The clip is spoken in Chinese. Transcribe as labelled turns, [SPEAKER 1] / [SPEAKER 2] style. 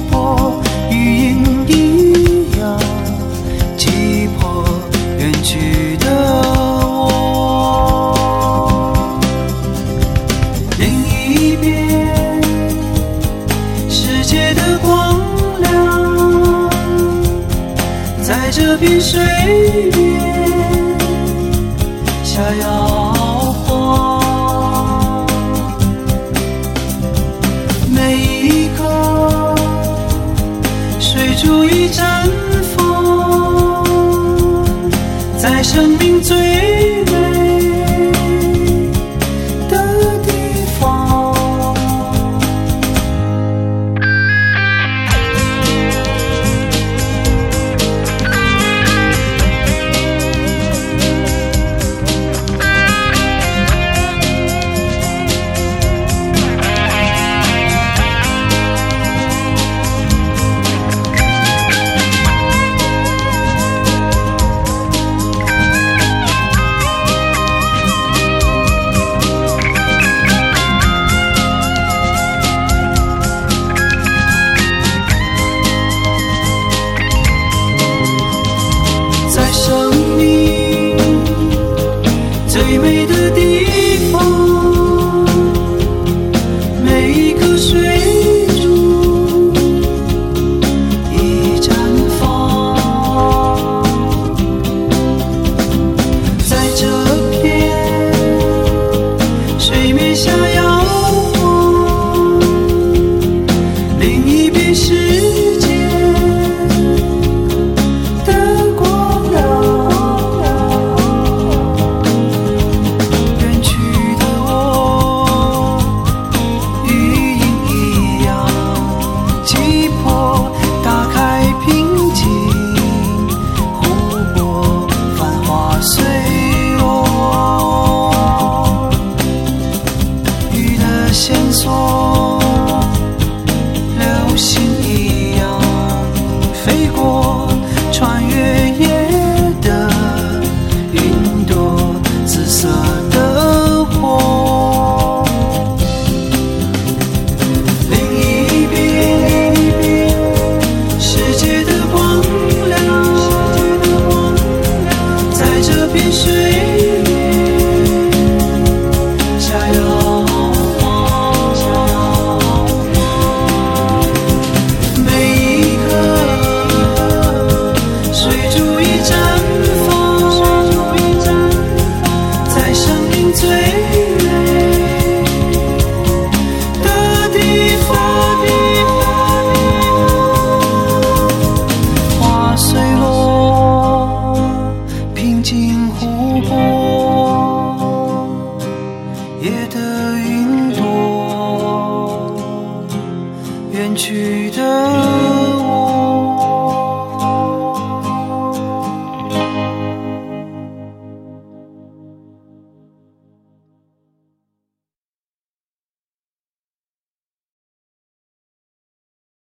[SPEAKER 1] 泊，与鹰一样击破远去的我。另一边，世界的光亮，在这片水面下摇晃。每一刻水珠已绽放，在生命最美的地方。生命最美的地方，每一颗水珠已绽放，在这片水面下摇晃。另一边世界线索，流星一样飞过，穿越夜的云朵，紫色的火。另一边，世界的光亮，在这片水下摇。湖泊，夜的云朵，远去的我。